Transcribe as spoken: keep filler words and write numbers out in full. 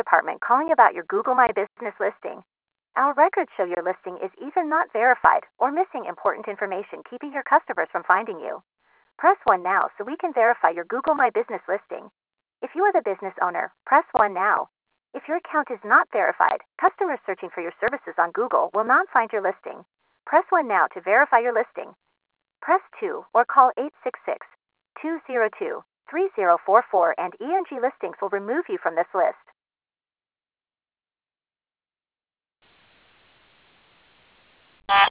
department calling about your Google My Business listing. Our records show your listing is either not verified or missing important information, keeping your customers from finding you. Press one now so we can verify your Google My Business listing. If you are the business owner, press one now. If your account is not verified, customers searching for your services on Google will not find your listing. Press one now to verify your listing. Press two or call eight six six, two zero two, three zero four four and E N G Listings will remove you from this list.